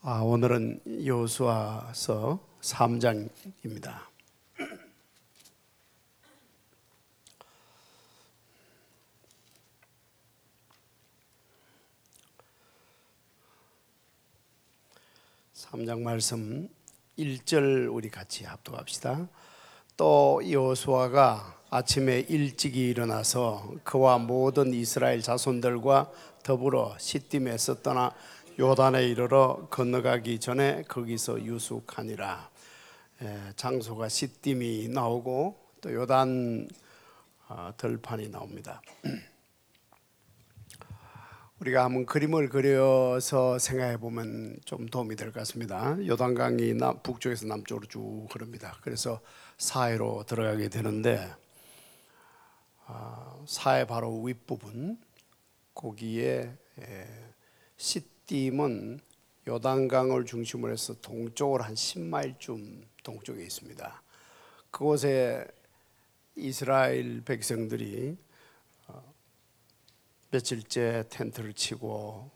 오늘은 여호수아서 3장입니다. 삼장 말씀 1절 우리 같이 합독합시다. 또 여호수아가 아침에 일찍이 일어나서 그와 모든 이스라엘 자손들과 더불어 시딤에서 떠나 요단에 이르러 건너가기 전에 거기서 유숙하니라. 장소가 시딤이 나오고 또 요단 들판이 나옵니다. 우리가 한번 그림을 그려서 생각해 보면 좀 도움이 될 것 같습니다. 요단강이 북쪽에서 남쪽으로 쭉 흐릅니다. 그래서 사해로 들어가게 되는데 사해 바로 윗부분 거기에 시딤은 요단강을 중심으로 해서 동쪽으로 한 10마일쯤 동쪽에 있습니다. 그곳에 이스라엘 백성들이 며칠째 텐트를 치고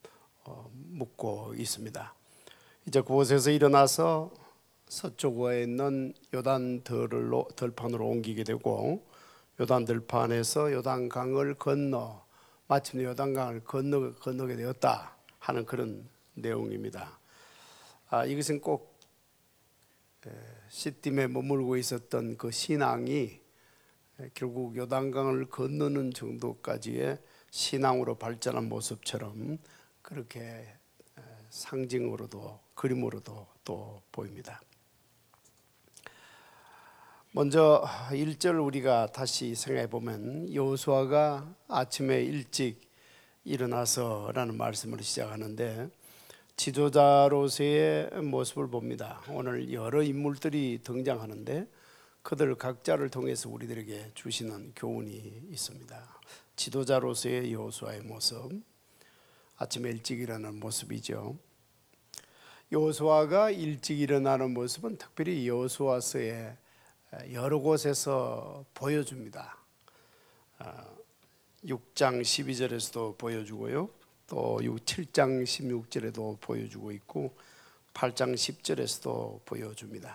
묵고 있습니다. 이제 그곳에서 일어나서 서쪽에 있는 요단 들판으로 옮기게 되고 요단 들판에서 요단강을 건너 마침내 요단강을 건너게 되었다 하는 그런 내용입니다. 이것은 꼭 시딤에 머물고 있었던 그 신앙이 결국 요단강을 건너는 정도까지의 신앙으로 발전한 모습처럼 그렇게 상징으로도 그림으로도 또 보입니다. 먼저 1절 우리가 다시 생각해 보면 여호수아가 아침에 일찍 일어나서라는 말씀으로 시작하는데 지도자로서의 모습을 봅니다. 오늘 여러 인물들이 등장하는데 그들 각자를 통해서 우리들에게 주시는 교훈이 있습니다. 지도자로서의 여호수아의 모습, 아침에 일찍 일어나는 모습이죠. 여호수아가 일찍 일어나는 모습은 특별히 여호수아서의 여러 곳에서 보여줍니다. 6장 12절에서도 보여주고요. 또 7장 16절에도 보여주고 있고 8장 10절에서도 보여줍니다.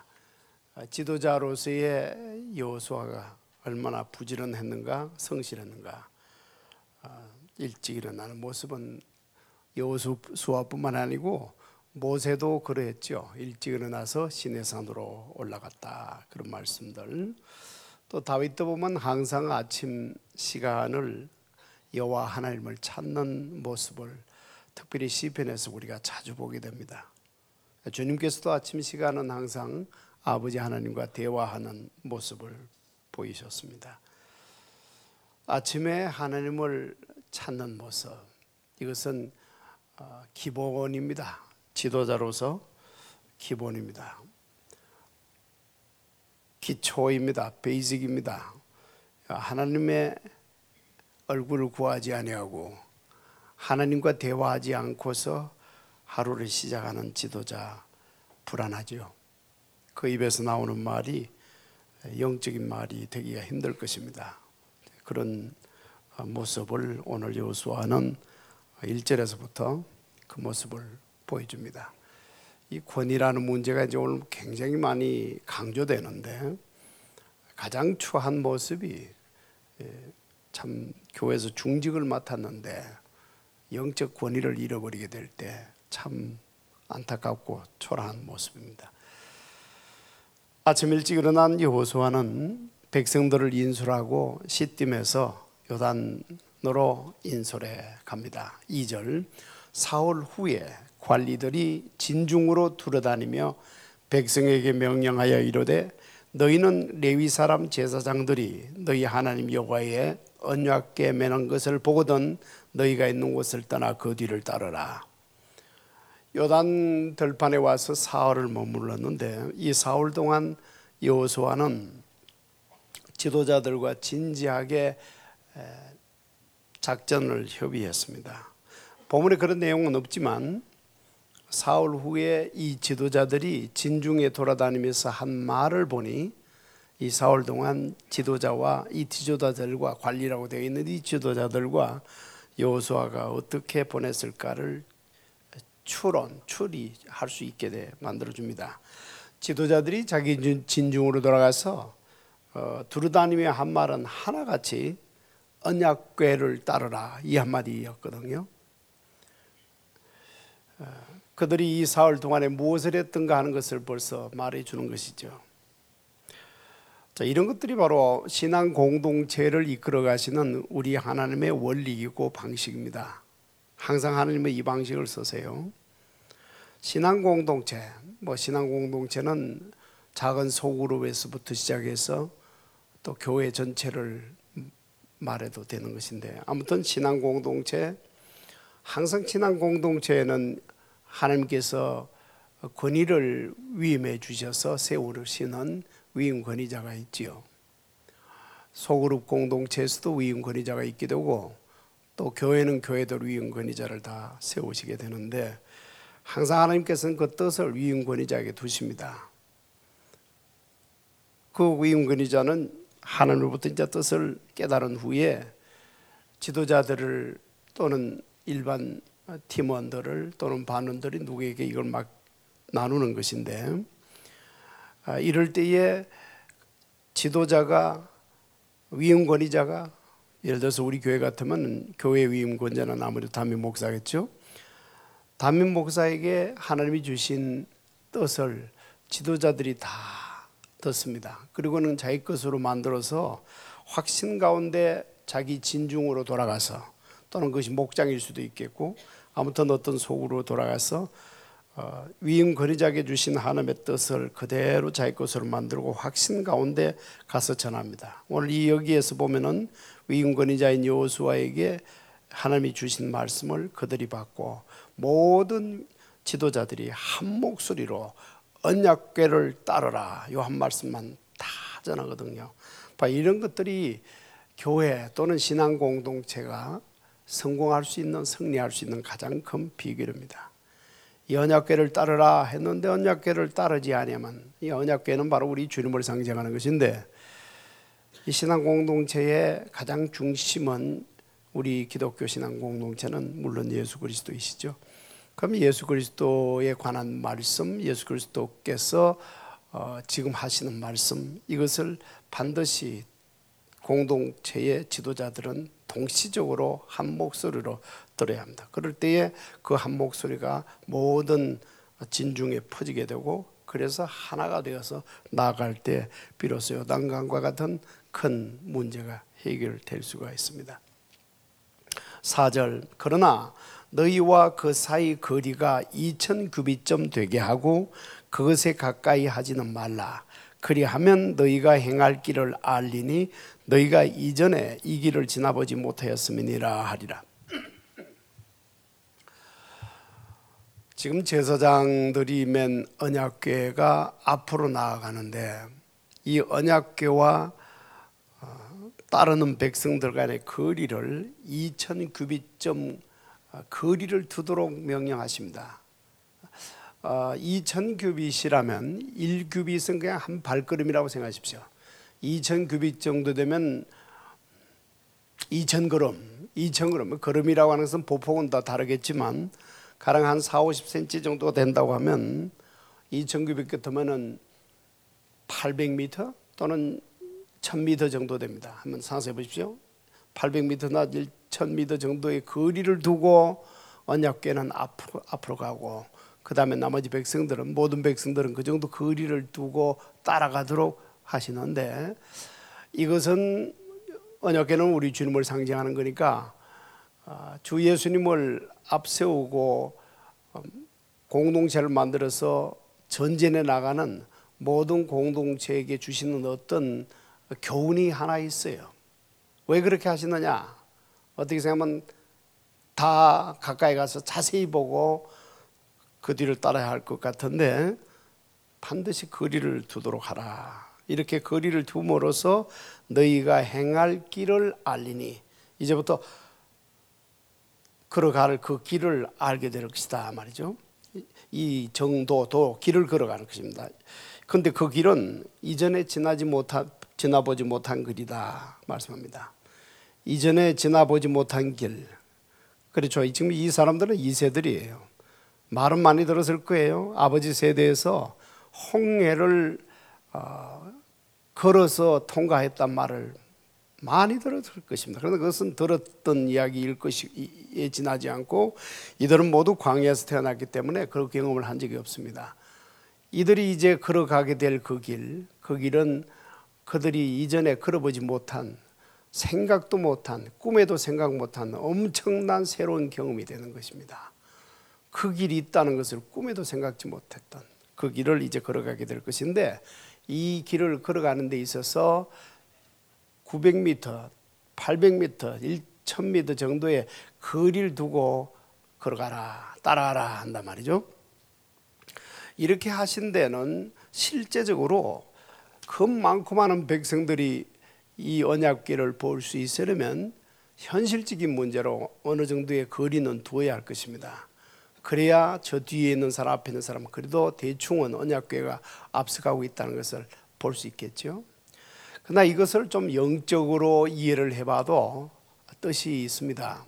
지도자로서의 여호수아가 얼마나 부지런했는가, 성실했는가. 일찍 일어나는 모습은 여호수아뿐만 아니고 모세도 그러했죠. 일찍 일어나서 시내산으로 올라갔다. 그런 말씀들. 또 다윗도 보면 항상 아침 시간을 여호와 하나님을 찾는 모습을 특별히 시편에서 우리가 자주 보게 됩니다. 주님께서도 아침 시간은 항상 아버지 하나님과 대화하는 모습을 보이셨습니다. 아침에 하나님을 찾는 모습, 이것은 기본입니다. 지도자로서 기본입니다. 기초입니다. 베이직입니다. 하나님의 얼굴을 구하지 아니하고 하나님과 대화하지 않고서 하루를 시작하는 지도자 불안하죠. 그 입에서 나오는 말이 영적인 말이 되기가 힘들 것입니다. 그런 모습을 오늘 여호수아는 1절에서부터 그 모습을 보여줍니다. 이 권위라는 문제가 이제 오늘 굉장히 많이 강조되는데 가장 추한 모습이 참 교회에서 중직을 맡았는데 영적 권위를 잃어버리게 될 때 참 안타깝고 초라한 모습입니다. 아침 일찍 일어난 여호수아는 백성들을 인솔하고 시딤에서 요단으로 인솔해 갑니다. 2절 사흘 후에 관리들이 진중으로 두루다니며 백성에게 명령하여 이르되 너희는 레위 사람 제사장들이 너희 하나님 여호와의 언약궤 매는 것을 보거든 너희가 있는 곳을 떠나 그 뒤를 따르라. 요단 들판에 와서 사흘을 머물렀는데 이 사흘 동안 여호수아는 지도자들과 진지하게 작전을 협의했습니다. 본문에 그런 내용은 없지만 사흘 후에 이 지도자들이 진중에 돌아다니면서 한 말을 보니 이 사흘 동안 지도자와 이 지도자들과 관리라고 되어 있는 이 지도자들과 여호수아가 어떻게 보냈을까를 추리할 수 있게 만들어줍니다. 지도자들이 자기 진중으로 돌아가서 두루다니며 한 말은 하나같이 언약궤를 따르라 이 한마디였거든요. 그들이 이 사흘 동안에 무엇을 했던가 하는 것을 벌써 말해주는 것이죠. 자, 이런 것들이 바로 신앙 공동체를 이끌어 가시는 우리 하나님의 원리이고 방식입니다. 항상 하나님의 이 방식을 쓰세요. 신앙 공동체는 작은 소그룹에서부터 시작해서 또 교회 전체를 말해도 되는 것인데, 아무튼 신앙 공동체, 항상 신앙 공동체에는 하나님께서 권위를 위임해 주셔서 세우시는 위임 권위자가 있지요. 소그룹 공동체에서도 위임 권위자가 있게 되고, 또 교회는 교회들 위임 권위자를 다 세우시게 되는데, 항상 하나님께서는 그 뜻을 위임 권위자에게 두십니다. 그 위임 권위자는 하나님으로부터 이제 뜻을 깨달은 후에 지도자들을 또는 일반 팀원들을 또는 반원들이 누구에게 이걸 막 나누는 것인데, 이럴 때에 지도자가 위임 권위자가, 예를 들어서 우리 교회 같으면 교회 위임 권위자는 아무래도 담임 목사겠죠. 담임 목사에게 하나님이 주신 뜻을 지도자들이 다 듣습니다. 그리고는 자기 것으로 만들어서 확신 가운데 자기 진중으로 돌아가서, 또는 그것이 목장일 수도 있겠고, 아무튼 어떤 속으로 돌아가서 위임 권위자에게 주신 하나님의 뜻을 그대로 자기 것으로 만들고 확신 가운데 가서 전합니다. 오늘 이 여기에서 보면은 위임 권위자인 여호수아에게 하나님이 주신 말씀을 그들이 받고 모든 지도자들이 한 목소리로 언약궤를 따르라 요 한 말씀만 다 전하거든요. 이런 것들이 교회 또는 신앙 공동체가 성공할 수 있는, 승리할 수 있는 가장 큰 비결입니다. 이 언약궤를 따르라 했는데 언약궤를 따르지 아니하면, 이 언약궤는 바로 우리 주님을 상징하는 것인데, 이 신앙 공동체의 가장 중심은 우리 기독교 신앙 공동체는 물론 예수 그리스도이시죠. 그럼 예수 그리스도에 관한 말씀, 예수 그리스도께서 지금 하시는 말씀, 이것을 반드시 공동체의 지도자들은 동시적으로 한 목소리로 들어야 합니다. 그럴 때에 그 한 목소리가 모든 진중에 퍼지게 되고, 그래서 하나가 되어서 나아갈 때 비로소 요단강과 같은 큰 문제가 해결될 수가 있습니다. 4절, 그러나 너희와 그 사이 거리가 2000규빗점 되게 하고 그것에 가까이 하지는 말라. 그리하면 너희가 행할 길을 알리니 너희가 이전에 이 길을 지나보지 못하였음이니라 하리라. 지금 제사장들이 맨 언약궤가 앞으로 나아가는데, 이 언약궤와 따르는 백성들 간의 거리를 2000규빗점 거리를 두도록 명령하십니다. 2000규빗이라면 1규빗은 그냥 한 발걸음이라고 생각하십시오. 2000규빗 정도 되면 2000걸음, 걸음이라고 하는 것은 보폭은 다 다르겠지만 가령 한 40-50cm 정도 된다고 하면 2000규빗 같으면 800m 또는 1000m 정도 됩니다. 한번 상상해 보십시오. 800m나 1000m 정도의 거리를 두고 언약궤는 앞으로 가고, 그 다음에 나머지 백성들은, 모든 백성들은 그 정도 거리를 두고 따라가도록 하시는데, 이것은 언약궤는 우리 주님을 상징하는 거니까 주 예수님을 앞세우고 공동체를 만들어서 전진해 나가는 모든 공동체에게 주시는 어떤 교훈이 하나 있어요. 왜 그렇게 하시느냐? 어떻게 생각하면 다 가까이 가서 자세히 보고 그 뒤를 따라야 할 것 같은데, 반드시 거리를 두도록 하라. 이렇게 거리를 둠으로써 너희가 행할 길을 알리니, 이제부터 걸어갈 그 길을 알게 될 것이다 말이죠. 이 정도도 길을 걸어가는 것입니다. 그런데 그 길은 이전에 지나보지 못한 길이다 말씀합니다. 이전에 지나보지 못한 길. 그렇죠. 지금 이 사람들은 2세들이에요. 말은 많이 들었을 거예요. 아버지 세대에서 홍해를 걸어서 통과했단 말을 많이 들었을 것입니다. 그런데 그것은 들었던 이야기일 것이에 지나지 않고 이들은 모두 광야에서 태어났기 때문에 그런 경험을 한 적이 없습니다. 이들이 이제 걸어가게 될 그 길은 그들이 이전에 걸어보지 못한, 생각도 못한, 꿈에도 생각 못한 엄청난 새로운 경험이 되는 것입니다. 그 길이 있다는 것을 꿈에도 생각지 못했던 그 길을 이제 걸어가게 될 것인데, 이 길을 걸어가는 데 있어서 900m, 800m, 1000m 정도의 거리를 두고 걸어가라, 따라가라 한단 말이죠. 이렇게 하신 데는 실제적으로 그 많고 많은 백성들이 이 언약궤를 볼 수 있으려면 현실적인 문제로 어느 정도의 거리는 두어야 할 것입니다. 그래야 저 뒤에 있는 사람, 앞에 있는 사람은 그래도 대충은 언약궤가 앞서가고 있다는 것을 볼 수 있겠죠. 그러나 이것을 좀 영적으로 이해를 해봐도 뜻이 있습니다.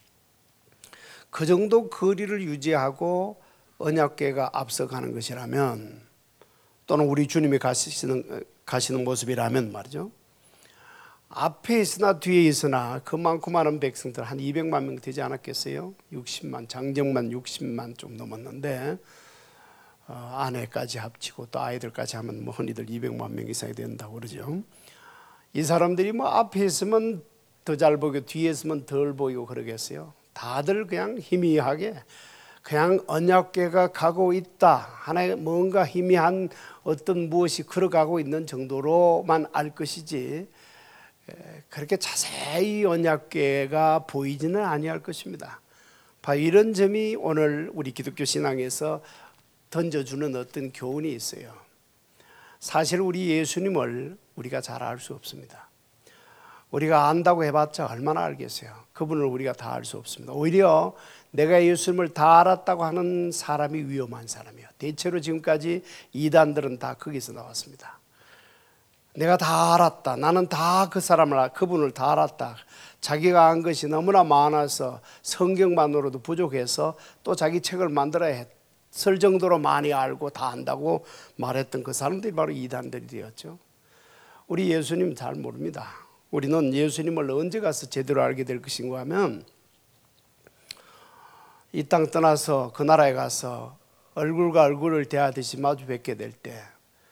그 정도 거리를 유지하고 언약궤가 앞서가는 것이라면, 또는 우리 주님이 가시는 모습이라면 말이죠, 앞에 있으나 뒤에 있으나 그 많고 많은 백성들 한 200만 명 되지 않았겠어요? 60만, 장정만 60만 좀 넘었는데 아내까지 합치고 또 아이들까지 하면 뭐 흔히들 200만 명 이상이 된다고 그러죠. 이 사람들이 뭐 앞에 있으면 더 잘 보이고 뒤에 있으면 덜 보이고 그러겠어요. 다들 그냥 희미하게 그냥 언약궤가 가고 있다, 하나의 뭔가 희미한 어떤 무엇이 걸어가고 있는 정도로만 알 것이지, 그렇게 자세히 언약궤가 보이지는 아니할 것입니다. 이런 점이 오늘 우리 기독교 신앙에서 던져주는 어떤 교훈이 있어요. 사실 우리 예수님을 우리가 잘 알 수 없습니다. 우리가 안다고 해봤자 얼마나 알겠어요. 그분을 우리가 다 알 수 없습니다. 오히려 내가 예수님을 다 알았다고 하는 사람이 위험한 사람이에요. 대체로 지금까지 이단들은 다 거기서 나왔습니다. 내가 다 알았다, 나는 다 그분을 다 알았다, 자기가 안 것이 너무나 많아서 성경만으로도 부족해서 또 자기 책을 만들어야 했을 정도로 많이 알고 다 안다고 말했던 그 사람들이 바로 이단들이 되었죠. 우리 예수님 잘 모릅니다. 우리는 예수님을 언제 가서 제대로 알게 될 것인가 하면, 이 땅 떠나서 그 나라에 가서 얼굴과 얼굴을 대하듯이 마주 뵙게 될 때,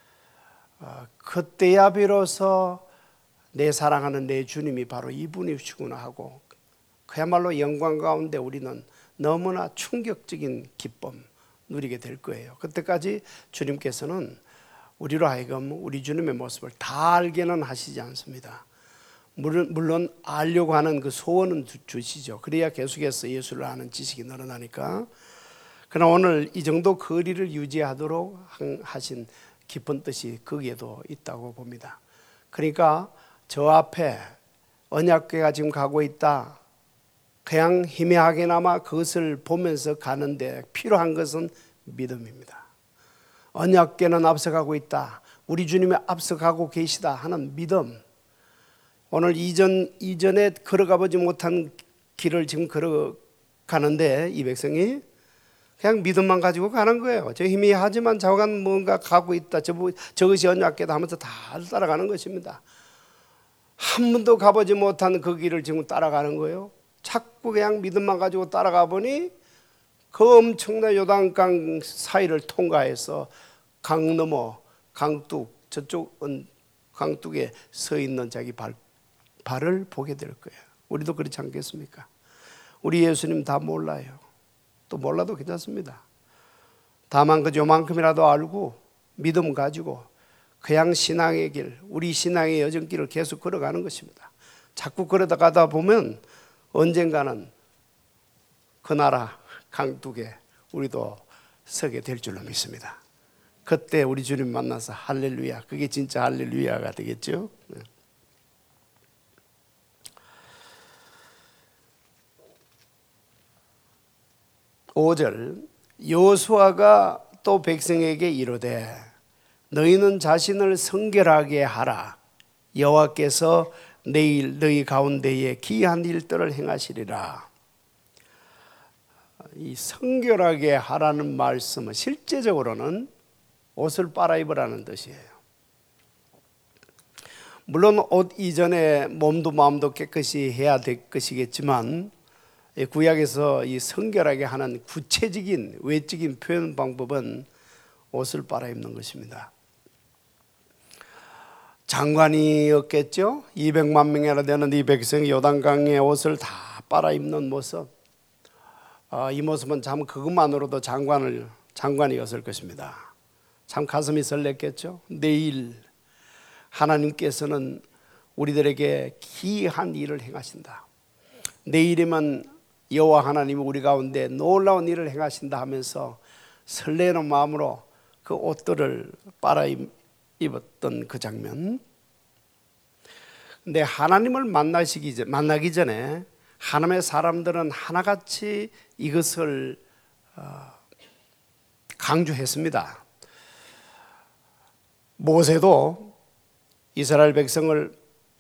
그때야 비로소 내 사랑하는 내 주님이 바로 이분이시구나 하고, 그야말로 영광 가운데 우리는 너무나 충격적인 기쁨 누리게 될 거예요. 그때까지 주님께서는 우리로 하여금 우리 주님의 모습을 다 알게는 하시지 않습니다. 물론 알려고 하는 그 소원은 주시죠. 그래야 계속해서 예수를 아는 지식이 늘어나니까. 그러나 오늘 이 정도 거리를 유지하도록 하신 깊은 뜻이 거기에도 있다고 봅니다. 그러니까 저 앞에 언약궤가 지금 가고 있다, 그냥 희미하게나마 그것을 보면서 가는데 필요한 것은 믿음입니다. 언약궤는 앞서가고 있다, 우리 주님이 앞서가고 계시다 하는 믿음. 오늘 이전에 걸어가 보지 못한 길을 지금 걸어가는데 이 백성이 그냥 믿음만 가지고 가는 거예요. 저 희미하지만 저간 뭔가 가고 있다, 저것이 언약궤다 하면서 다 따라가는 것입니다. 한 번도 가보지 못한 그 길을 지금 따라가는 거예요. 자꾸 그냥 믿음만 가지고 따라가 보니 그 엄청난 요단강 사이를 통과해서 강 너머 강둑, 저쪽은 강둑에 서 있는 자기 발을 보게 될 거예요. 우리도 그렇지 않겠습니까? 우리 예수님 다 몰라요. 또 몰라도 괜찮습니다. 다만 그 요만큼이라도 알고 믿음 가지고 그냥 신앙의 길, 우리 신앙의 여정길을 계속 걸어가는 것입니다. 자꾸 걸어가다 보면 언젠가는 그 나라 강둑에 우리도 서게 될 줄로 믿습니다. 그때 우리 주님 만나서 할렐루야, 그게 진짜 할렐루야가 되겠죠. 5절, 여호수아가 또 백성에게 이르되 너희는 자신을 성결하게 하라. 여호와께서 내일 너희 가운데에 기이한 일들을 행하시리라. 이 성결하게 하라는 말씀은 실제적으로는 옷을 빨아입으라는 뜻이에요. 물론 옷 이전에 몸도 마음도 깨끗이 해야 될 것이겠지만 구약에서 이 성결하게 하는 구체적인 외적인 표현 방법은 옷을 빨아입는 것입니다. 장관이었겠죠. 200만 명이나 되는 이 백성이 요단강의 옷을 다 빨아입는 모습, 이 모습은 참 그것만으로도 장관이었을 것입니다. 참 가슴이 설렜겠죠. 내일 하나님께서는 우리들에게 기이한 일을 행하신다. 내일이면 여호와 하나님이 우리 가운데 놀라운 일을 행하신다 하면서 설레는 마음으로 그 옷들을 빨아입었던 그 장면. 근데 하나님을 만나기 전에 하나님의 사람들은 하나같이 이것을 강조했습니다. 모세도 이스라엘 백성을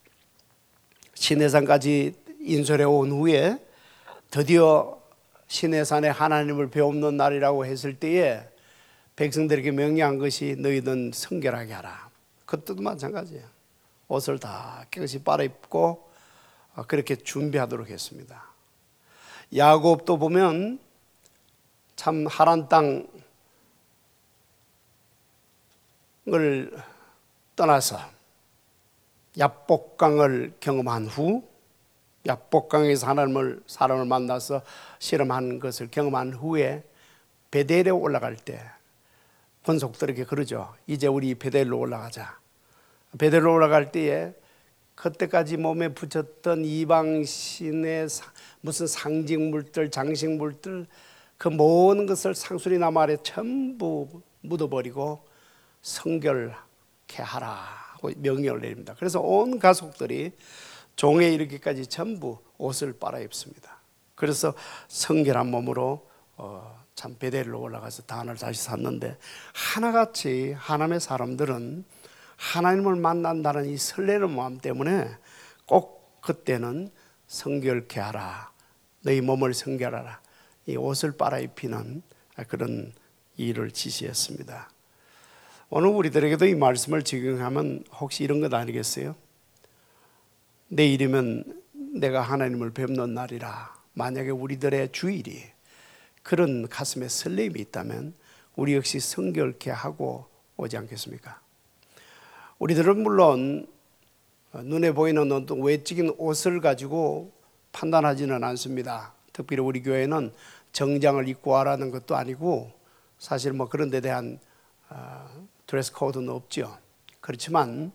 시내산까지 인솔해 온 후에 드디어 시내산에 하나님을 배우는 날이라고 했을 때에 백성들에게 명령한 것이 너희는 성결하게 하라. 그것도 마찬가지예요. 옷을 다 깨끗이 빨아입고 그렇게 준비하도록 했습니다. 야곱도 보면 참 하란 땅을 떠나서 야복강을 경험한 후, 야복강에서 사람을 만나서 실험한 것을 경험한 후에 베델에 올라갈 때 권속들에게 그러죠. 이제 우리 베델로 올라가자. 베델로 올라갈 때에 그때까지 몸에 붙였던 이방신의 무슨 상징물들, 장식물들, 그 모든 것을 상수리 나무 아래 전부 묻어버리고 성결케 하라고 명령을 내립니다. 그래서 온 가족들이 종에 이르기까지 전부 옷을 빨아입습니다. 그래서 성결한 몸으로 참 베델로 올라가서 단을 다시 샀는데, 하나같이 하나님의 사람들은 하나님을 만난다는 이 설레는 마음 때문에 꼭 그때는 성결케 하라, 너희 몸을 성결하라, 이 옷을 빨아입히는 그런 일을 지시했습니다. 오늘 우리들에게도 이 말씀을 적용하면 혹시 이런 것 아니겠어요? 내일이면 내가 하나님을 뵙는 날이라. 만약에 우리들의 주일이 그런 가슴에 설렘이 있다면 우리 역시 성결케 하고 오지 않겠습니까? 우리들은 물론 눈에 보이는 어떤 외적인 옷을 가지고 판단하지는 않습니다. 특별히 우리 교회는 정장을 입고 와라는 것도 아니고 사실 뭐 그런 데 대한 드레스 코드는 없죠. 그렇지만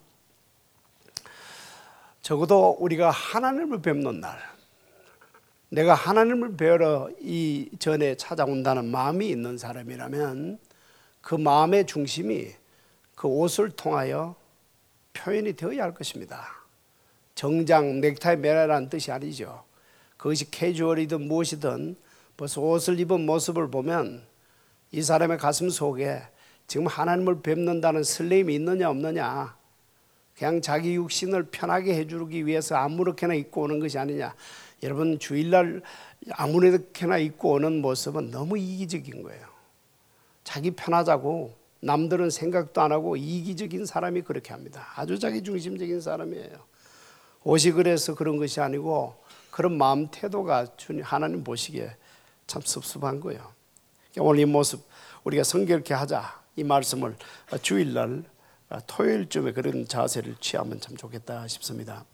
적어도 우리가 하나님을 뵙는 날, 내가 하나님을 뵈러 이전에 찾아온다는 마음이 있는 사람이라면 그 마음의 중심이 그 옷을 통하여 표현이 되어야 할 것입니다. 정장, 넥타이 매라라는 뜻이 아니죠. 그것이 캐주얼이든 무엇이든 벌써 옷을 입은 모습을 보면 이 사람의 가슴 속에 지금 하나님을 뵙는다는 설렘이 있느냐 없느냐, 그냥 자기 육신을 편하게 해주기 위해서 아무렇게나 입고 오는 것이 아니냐. 여러분, 주일날 아무렇게나 입고 오는 모습은 너무 이기적인 거예요. 자기 편하자고 남들은 생각도 안 하고 이기적인 사람이 그렇게 합니다. 아주 자기 중심적인 사람이에요. 옷이 그래서 그런 것이 아니고 그런 마음 태도가 하나님 보시기에 참 섭섭한 거예요. 오늘 이 모습 우리가 성결케 하자, 이 말씀을 주일날 토요일쯤에 그런 자세를 취하면 참 좋겠다 싶습니다.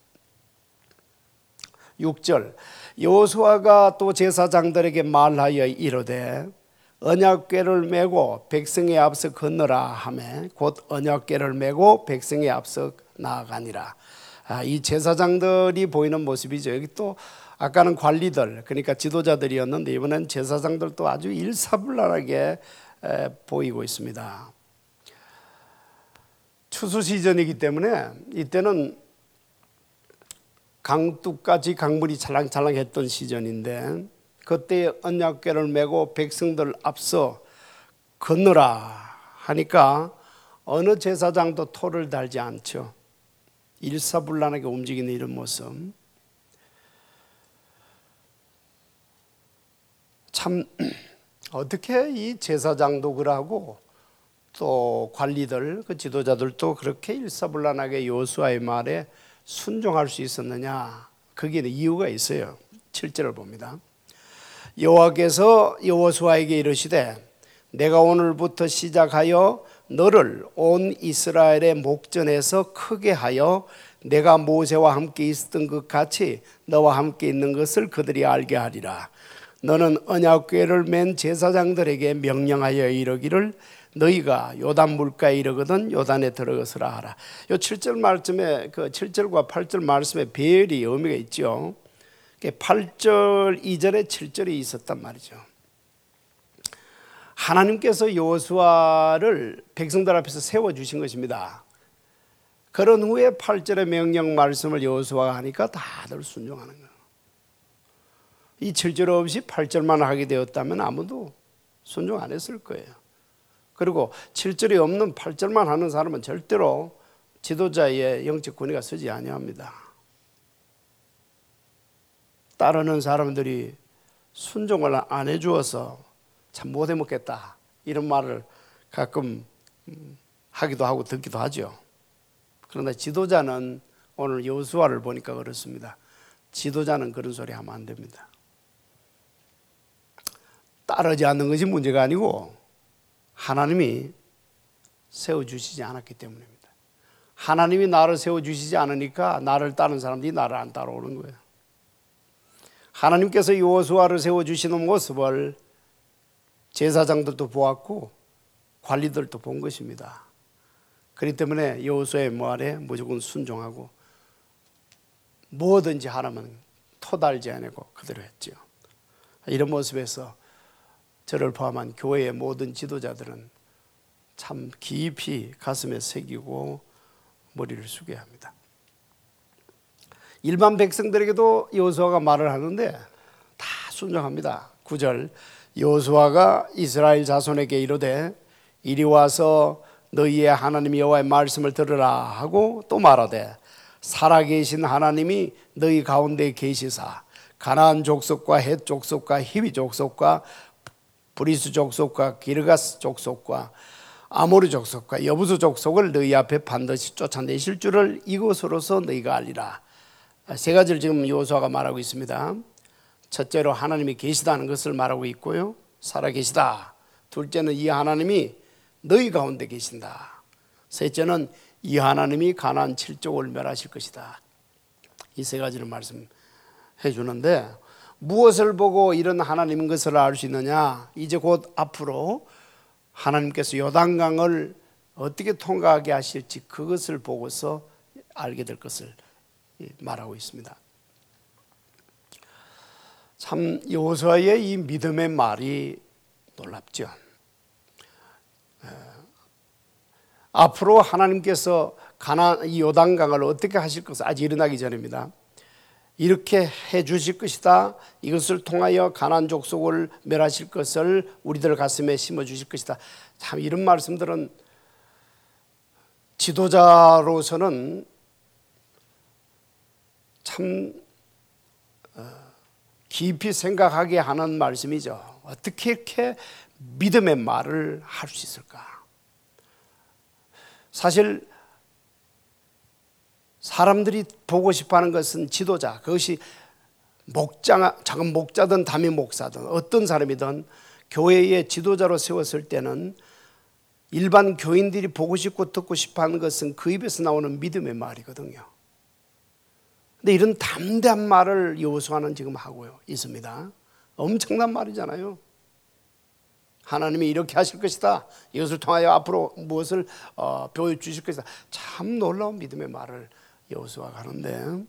6절, 여호수아가 또 제사장들에게 말하여 이르되 언약궤를 메고 백성의 앞서 건너라 하매 곧 언약궤를 메고 백성의 앞서 나아가니라. 이 제사장들이 보이는 모습이죠. 여기 또 아까는 관리들, 그러니까 지도자들이었는데 이번엔 제사장들도 아주 일사불란하게 보이고 있습니다. 추수 시즌이기 때문에 이때는 강둑까지 강물이 찰랑찰랑했던 시즌인데 그때 언약궤를 메고 백성들 앞서 건너라 하니까 어느 제사장도 토를 달지 않죠. 일사불란하게 움직이는 이런 모습. 참 어떻게 이 제사장도 그러고 또 관리들 그 지도자들도 그렇게 일사불란하게 여호수아의 말에 순종할 수 있었느냐? 거기에 이유가 있어요. 7절을 봅니다. 여호와께서 여호수아에게 이르시되 내가 오늘부터 시작하여 너를 온 이스라엘의 목전에서 크게 하여 내가 모세와 함께 있었던 것 같이 너와 함께 있는 것을 그들이 알게 하리라. 너는 언약궤를 맨 제사장들에게 명령하여 이르기를 너희가 요단 물가에 이르거든 요단에 들어가서라 하라. 요 7절 말씀에 그 7절과 8절 말씀에 배열이 의미가 있죠. 8절 2절에 7절이 있었단 말이죠. 하나님께서 여호수아를 백성들 앞에서 세워 주신 것입니다. 그런 후에 8절의 명령 말씀을 여호수아가 하니까 다들 순종하는 거예요. 이 7절 없이 8절만 하게 되었다면 아무도 순종 안 했을 거예요. 그리고 7절이 없는 8절만 하는 사람은 절대로 지도자의 영적 권위가 서지 아니합니다. 따르는 사람들이 순종을 안 해주어서 참 못해 먹겠다 이런 말을 가끔 하기도 하고 듣기도 하죠. 그러나 지도자는 오늘 여호수아를 보니까 그렇습니다. 지도자는 그런 소리 하면 안 됩니다. 따르지 않는 것이 문제가 아니고 하나님이 세워주시지 않았기 때문입니다. 하나님이 나를 세워주시지 않으니까 나를 따르는 사람들이 나를 안 따라오는 거예요. 하나님께서 여호수아를 세워주시는 모습을 제사장들도 보았고 관리들도 본 것입니다. 그렇기 때문에 여호수아의 말에 무조건 순종하고 뭐든지 하라면 토달지 않고 그대로 했죠. 이런 모습에서 저를 포함한 교회의 모든 지도자들은 참 깊이 가슴에 새기고 머리를 숙여야 합니다. 일반 백성들에게도 여호수아가 말을 하는데 다 순종합니다. 9절 여호수아가 이스라엘 자손에게 이르되 이리 와서 너희의 하나님 여호와의 말씀을 들으라 하고 또 말하되 살아계신 하나님이 너희 가운데 계시사 가나안 족속과 헷 족속과 히위 족속과 브리스 족속과 기르가스 족속과 아모리 족속과 여부수 족속을 너희 앞에 반드시 쫓아내실 줄을 이것으로서 너희가 알리라. 세 가지를 지금 여호수아가 말하고 있습니다. 첫째로 하나님이 계시다는 것을 말하고 있고요. 살아계시다. 둘째는 이 하나님이 너희 가운데 계신다. 셋째는 이 하나님이 가나안 7족을 멸하실 것이다. 이 세 가지를 말씀해 주는데 무엇을 보고 이런 하나님인 것을 알 수 있느냐? 이제 곧 앞으로 하나님께서 요단강을 어떻게 통과하게 하실지 그것을 보고서 알게 될 것을 말하고 있습니다. 참 여호수아의 이 믿음의 말이 놀랍죠. 앞으로 하나님께서 이 요단강을 어떻게 하실 것을 아직 일어나기 전입니다. 이렇게 해 주실 것이다. 이것을 통하여 가나안 족속을 멸하실 것을 우리들 가슴에 심어 주실 것이다. 참 이런 말씀들은 지도자로서는 참 깊이 생각하게 하는 말씀이죠. 어떻게 이렇게 믿음의 말을 할 수 있을까? 사실 사람들이 보고 싶어하는 것은 지도자, 그것이 작은 목자든 담임 목사든 어떤 사람이든 교회의 지도자로 세웠을 때는 일반 교인들이 보고 싶고 듣고 싶어하는 것은 그 입에서 나오는 믿음의 말이거든요. 근데 이런 담대한 말을 여호수아는 지금 하고 있습니다. 엄청난 말이잖아요. 하나님이 이렇게 하실 것이다. 이것을 통하여 앞으로 무엇을 보여주실 것이다. 참 놀라운 믿음의 말을 여호수아가 하는데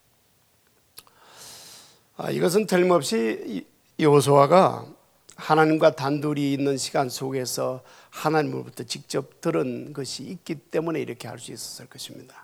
이것은 틀림없이 여호수아가 하나님과 단둘이 있는 시간 속에서 하나님으로부터 직접 들은 것이 있기 때문에 이렇게 할 수 있었을 것입니다.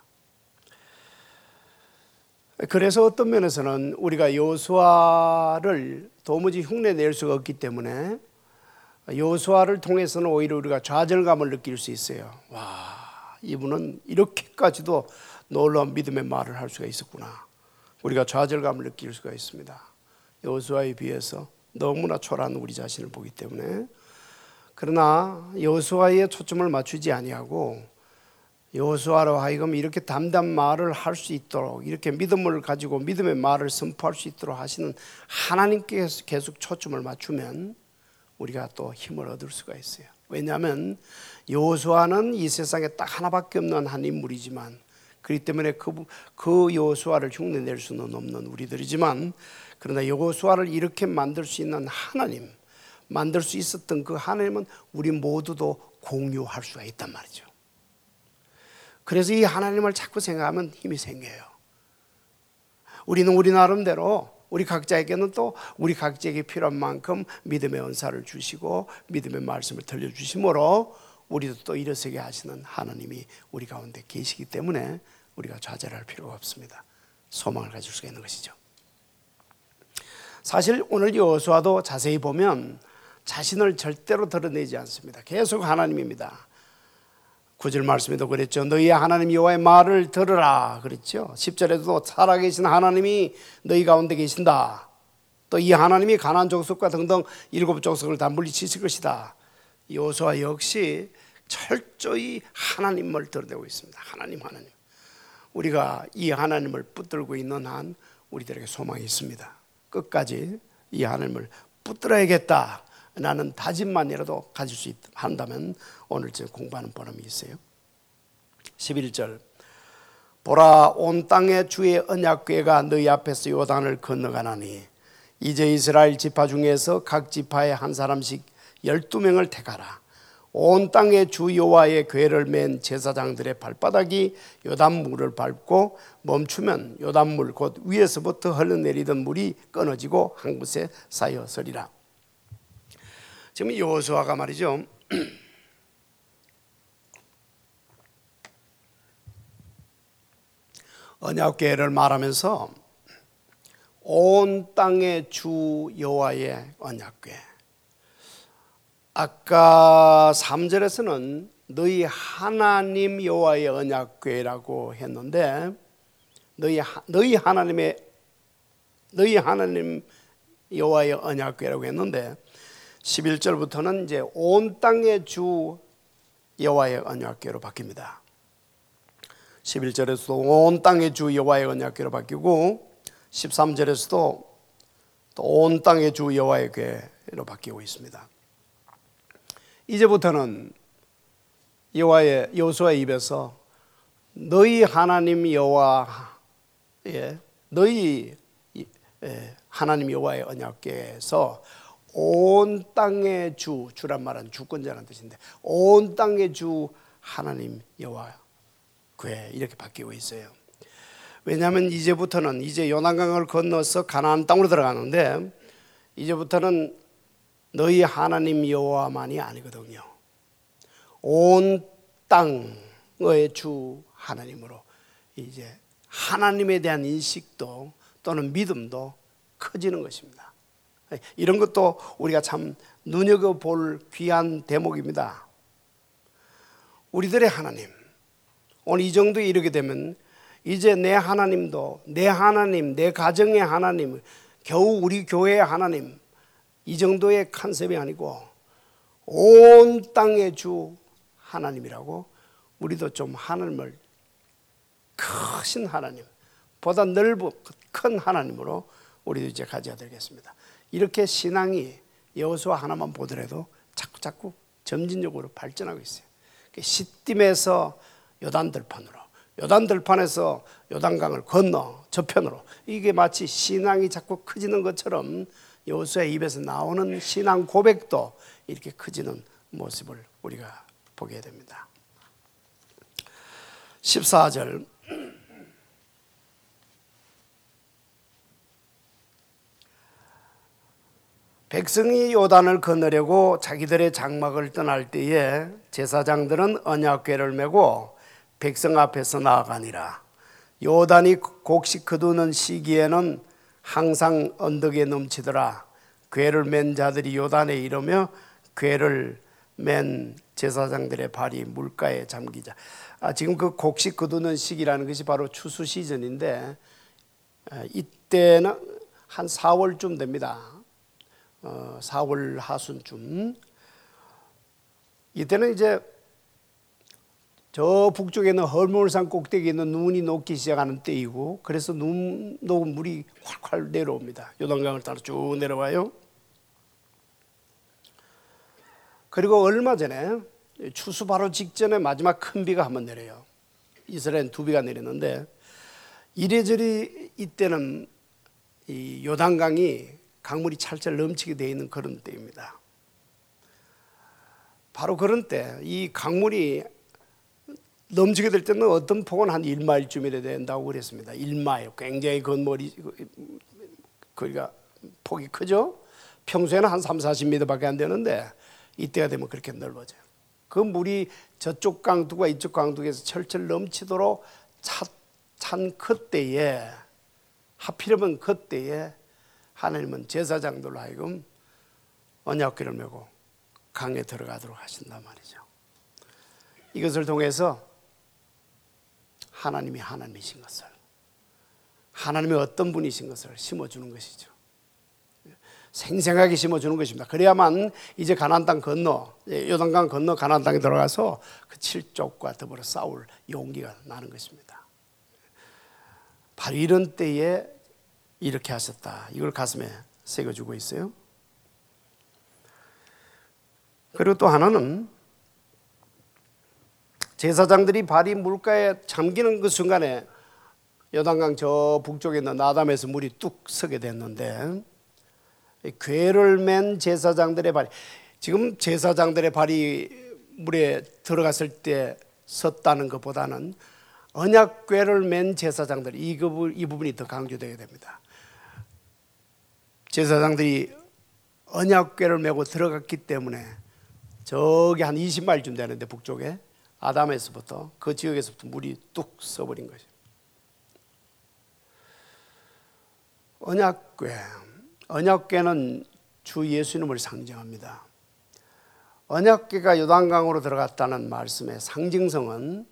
그래서 어떤 면에서는 우리가 여호수아를 도무지 흉내낼 수가 없기 때문에 여호수아를 통해서는 오히려 우리가 좌절감을 느낄 수 있어요. 와, 이분은 이렇게까지도 놀라운 믿음의 말을 할 수가 있었구나. 우리가 좌절감을 느낄 수가 있습니다. 여호수아에 비해서 너무나 초라한 우리 자신을 보기 때문에. 그러나 여호수아에 초점을 맞추지 아니하고 여호수아로 하여금 이렇게 담대한 말을 할 수 있도록, 이렇게 믿음을 가지고 믿음의 말을 선포할 수 있도록 하시는 하나님께 계속 초점을 맞추면 우리가 또 힘을 얻을 수가 있어요. 왜냐하면 여호수아는 이 세상에 딱 하나밖에 없는 한 인물이지만, 그렇기 때문에 그 여호수아를 흉내낼 수는 없는 우리들이지만, 그러나 여호수아를 이렇게 만들 수 있는 하나님, 만들 수 있었던 그 하나님은 우리 모두도 공유할 수가 있단 말이죠. 그래서 이 하나님을 자꾸 생각하면 힘이 생겨요. 우리는 우리 나름대로 우리 각자에게는 또 우리 각자에게 필요한 만큼 믿음의 은사를 주시고 믿음의 말씀을 들려주심으로 우리도 또 일어서게 하시는 하나님이 우리 가운데 계시기 때문에 우리가 좌절할 필요가 없습니다. 소망을 가질 수가 있는 것이죠. 사실 오늘 여호수아도 자세히 보면 자신을 절대로 드러내지 않습니다. 계속 하나님입니다. 9절 말씀에도 그랬죠. 너희 하나님 여호와의 말을 들으라 그랬죠. 10절에도 살아계신 하나님이 너희 가운데 계신다. 또 이 하나님이 가나안 족속과 등등 7 족속을 다 물리치실 것이다. 여호수아 역시 철저히 하나님을 드러내고 있습니다. 하나님. 우리가 이 하나님을 붙들고 있는 한 우리들에게 소망이 있습니다. 끝까지 이 하나님을 붙들어야겠다 라는 다짐만이라도 가질 수 한다면 오늘 제 공부하는 보람이 있어요. 11절 보라, 온 땅의 주의 언약궤가 너희 앞에서 요단을 건너가나니 이제 이스라엘 지파 중에서 각 지파에 한 사람씩 12명을 택하라. 온 땅의 주 여호와의 궤를 맨 제사장들의 발바닥이 요단물을 밟고 멈추면 요단물 곧 위에서부터 흘러내리던 물이 끊어지고 한 곳에 쌓여서리라. 지금 여호수아가 말이죠, 언약궤를 말하면서 온 땅의 주 여호와의 언약궤, 아까 3절에서는 너희 하나님 여호와의 언약궤라고 했는데 너희 하나님 여호와의 언약궤라고 했는데 11절부터는 이제 온 땅의 주 여호와의 언약궤로 바뀝니다. 11절에서도 온 땅의 주 여호와의 언약궤로 바뀌고 13절에서도 또 온 땅의 주 여호와의 궤로 바뀌고 있습니다. 이제부터는 여호수아의 입에서 너희 하나님 여호와의 하나님 여호와의 언약궤에서 온 땅의 주란 말은 주권자라는 뜻인데 온 땅의 주 하나님 여호와 궤 이렇게 바뀌고 있어요. 왜냐하면 이제부터는 이제 요단강을 건너서 가나안 땅으로 들어가는데 이제부터는 너희 하나님 여호와만이 아니거든요. 온 땅의 주 하나님으로 이제 하나님에 대한 인식도 또는 믿음도 커지는 것입니다. 이런 것도 우리가 참 눈여겨볼 귀한 대목입니다. 우리들의 하나님, 오늘 이 정도에 이르게 되면 이제 내 하나님도 내 하나님, 내 가정의 하나님, 겨우 우리 교회의 하나님 이 정도의 컨셉이 아니고 온 땅의 주 하나님이라고 우리도 좀 하나님을 크신 하나님, 보다 넓고 큰 하나님으로 우리도 이제 가져야 되겠습니다. 이렇게 신앙이 여호수아 하나만 보더라도 자꾸 점진적으로 발전하고 있어요. 시딤에서 요단들판으로, 요단들판에서 요단강을 건너 저편으로, 이게 마치 신앙이 자꾸 커지는 것처럼 여호수아의 입에서 나오는 신앙 고백도 이렇게 커지는 모습을 우리가 보게 됩니다. 14절 백성이 요단을 건너려고 자기들의 장막을 떠날 때에 제사장들은 언약궤를 메고 백성 앞에서 나아가니라. 요단이 곡식 거두는 시기에는 항상 언덕에 넘치더라. 궤를 맨 자들이 요단에 이르며 궤를 맨 제사장들의 발이 물가에 잠기자. 지금 그 곡식 거두는 시기라는 것이 바로 추수 시즌인데 이때는 한 4월쯤 됩니다. 4월 하순쯤, 이때는 이제 저 북쪽에 있는 헐몬산 꼭대기에 있는 눈이 녹기 시작하는 때이고, 그래서 눈 녹은 물이 콸콸 내려옵니다. 요단강을 따라 쭉 내려와요. 그리고 얼마 전에 추수 바로 직전에 마지막 큰 비가 한번 내려요. 이스라엘은 2비가 내렸는데, 이래저래 이때는 이 요단강이 강물이 찰찰 넘치게 되어 있는 그런 때입니다. 바로 그런 때 이 강물이 넘치게 될 때는 어떤 폭은 한 1마일쯤 이래 된다고 그랬습니다. 1마일, 굉장히 건물이 거리가 폭이 크죠. 평소에는 한 30-40m밖에 안 되는데 이때가 되면 그렇게 넓어져요. 그 물이 저쪽 강둑과 이쪽 강둑에서 철철 넘치도록 찬 그때에, 하필이면 그때에 하나님은 제사장들로 하여금 언약궤를 메고 강에 들어가도록 하신단 말이죠. 이것을 통해서 하나님이 하나님이신 것을, 하나님이 어떤 분이신 것을 심어주는 것이죠. 생생하게 심어주는 것입니다. 그래야만 이제 가나안 땅 건너, 요단강 건너 가나안 땅에 들어가서 그 칠족과 더불어 싸울 용기가 나는 것입니다. 바로 이런 때에 이렇게 하셨다, 이걸 가슴에 새겨주고 있어요. 그리고 또 하나는 제사장들이 발이 물가에 잠기는 그 순간에 요단강 저 북쪽에 있는 나담에서 물이 뚝 서게 됐는데, 궤를 맨 제사장들의 발이, 지금 제사장들의 발이 물에 들어갔을 때 섰다는 것보다는 언약궤를 맨 제사장들, 이 부분이 더 강조되게 됩니다. 제사장들이 언약궤를 메고 들어갔기 때문에 저기 한 20마일쯤 되는데 북쪽에 아담에서부터 그 지역에서부터 물이 뚝 서버린 것이죠. 언약궤는 주 예수님을 상징합니다. 언약궤가 요단강으로 들어갔다는 말씀의 상징성은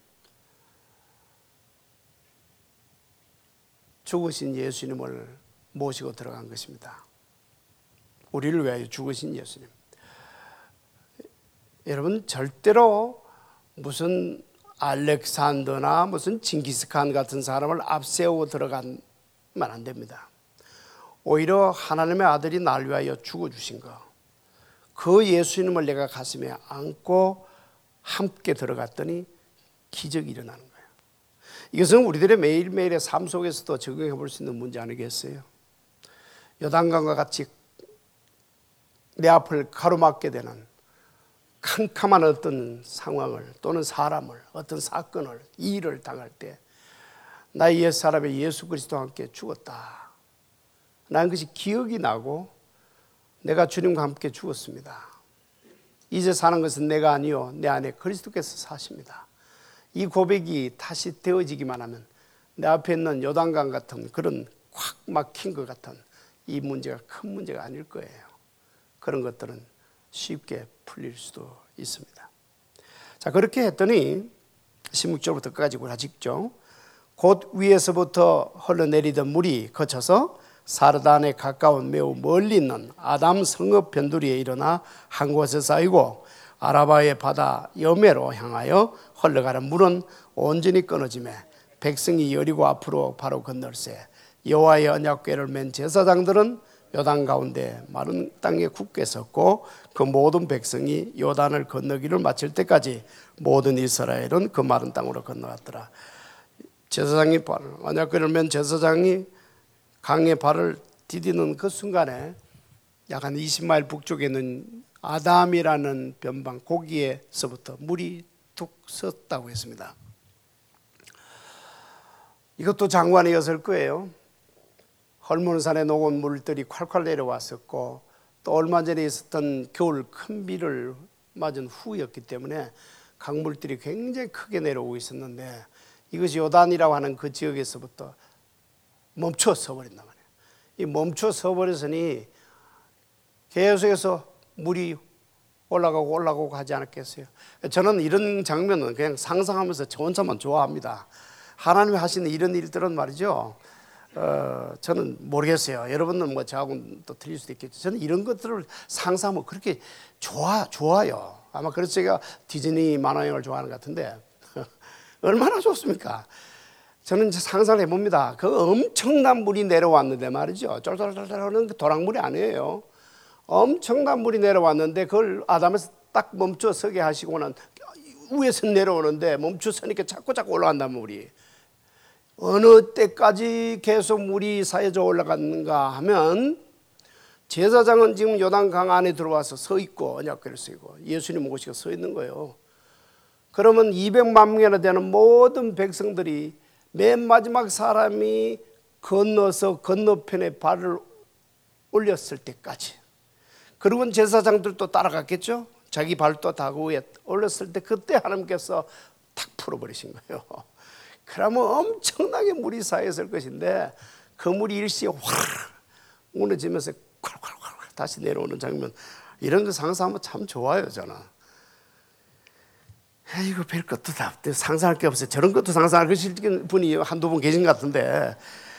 죽으신 예수님을 모시고 들어간 것입니다. 우리를 위하여 죽으신 예수님. 여러분, 절대로 무슨 알렉산더나 무슨 징기스칸 같은 사람을 앞세우고 들어가면 안 됩니다. 오히려 하나님의 아들이 날 위하여 죽어주신 거, 그 예수님을 내가 가슴에 안고 함께 들어갔더니 기적이 일어나는 거예요. 이것은 우리들의 매일매일의 삶 속에서도 적용해 볼 수 있는 문제 아니겠어요? 요단강과 같이 내 앞을 가로막게 되는 캄캄한 어떤 상황을, 또는 사람을, 어떤 사건을, 일을 당할 때 나의 옛사람의 예수 그리스도와 함께 죽었다, 나는 그것이 기억이 나고 내가 주님과 함께 죽었습니다. 이제 사는 것은 내가 아니요 내 안에 그리스도께서 사십니다. 이 고백이 다시 되어지기만 하면 내 앞에 있는 요단강 같은 그런 콱 막힌 것 같은 이 문제가 큰 문제가 아닐 거예요. 그런 것들은 쉽게 풀릴 수도 있습니다. 자, 그렇게 했더니 16절부터 끝까지 우리가 직접 곧 위에서부터 흘러내리던 물이 거쳐서 사르단에 가까운 매우 멀리 있는 아담 성읍 변두리에 일어나 한 곳에 쌓이고 아라바의 바다 여매로 향하여 흘러가는 물은 온전히 끊어지매 백성이 여리고 앞으로 바로 건널세 여호와의 언약궤를 맨 제사장들은 요단 가운데 마른 땅에 굳게 섰고 그 모든 백성이 요단을 건너기를 마칠 때까지 모든 이스라엘은 그 마른 땅으로 건너갔더라. 제사장이 언약궤를 맨 제사장이 강에 발을 디디는 그 순간에 약 한 20마일 북쪽에 있는 아담이라는 변방 고기에서부터 물이 툭 섰다고 했습니다. 이것도 장관이었을 거예요. 헐몬산에 녹은 물들이 콸콸 내려왔었고 또 얼마 전에 있었던 겨울 큰 비를 맞은 후였기 때문에 강물들이 굉장히 크게 내려오고 있었는데 이것이 요단이라고 하는 그 지역에서부터 멈춰 서버린단 말이에요. 이 멈춰 서버렸으니 계속해서 물이 올라가고 하지 않았겠어요? 저는 이런 장면은 그냥 상상하면서 저 혼자만 좋아합니다. 하나님이 하시는 이런 일들은 말이죠, 저는 모르겠어요. 여러분은 뭐 저하고는 또 틀릴 수도 있겠죠. 저는 이런 것들을 상상하면 그렇게 좋아요. 아마 그래서 제가 디즈니 만화영화를 좋아하는 것 같은데 얼마나 좋습니까? 저는 이제 상상을 해봅니다. 그 엄청난 물이 내려왔는데 말이죠. 쫄쫄쫄쫄 하는 그 도랑물이 아니에요. 엄청난 물이 내려왔는데 그걸 아담에서 딱 멈춰 서게 하시고는 위에서 내려오는데 멈춰 서니까 자꾸 올라간단 물이. 어느 때까지 계속 물이 쌓여져 올라갔는가 하면 제사장은 지금 요단강 안에 들어와서 서 있고 언약궤를 쓰고 예수님 모시고 서 있는 거예요. 그러면 200만 명이나 되는 모든 백성들이 맨 마지막 사람이 건너서 건너편에 발을 올렸을 때까지, 그리고 제사장들도 따라갔겠죠. 자기 발도 다 그 위에 올렸을 때 그때 하나님께서 탁 풀어버리신 거예요. 그러면 엄청나게 물이 쌓였을 것인데 그 물이 일시에 확 무너지면서 콸콸콸 다시 내려오는 장면, 이런 거 상상하면 참 좋아요. 저는 이거 별 것도 다 상상할 게 없어요. 저런 것도 상상할 분이 한두 분 계신 것 같은데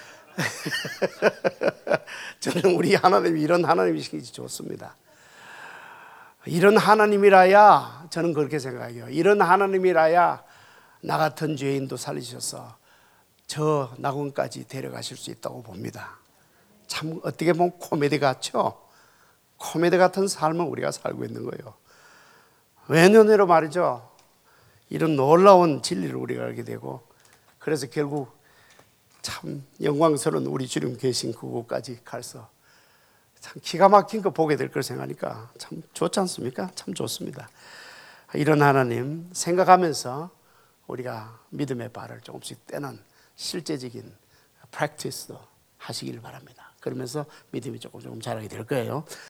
저는 우리 하나님이 이런 하나님이시기 좋습니다. 이런 하나님이라야, 저는 그렇게 생각해요. 이런 하나님이라야 나 같은 죄인도 살리셔서 저 낙원까지 데려가실 수 있다고 봅니다. 참 어떻게 보면 코미디 같죠? 코미디 같은 삶을 우리가 살고 있는 거예요. 외년으로 말이죠. 이런 놀라운 진리를 우리가 알게 되고, 그래서 결국 참 영광스러운 우리 주님 계신 그곳까지 가서 참 기가 막힌 거 보게 될 걸 생각하니까 참 좋지 않습니까? 참 좋습니다. 이런 하나님 생각하면서 우리가 믿음의 발을 조금씩 떼는 실제적인 프랙티스도 하시길 바랍니다. 그러면서 믿음이 조금 자라게 될 거예요.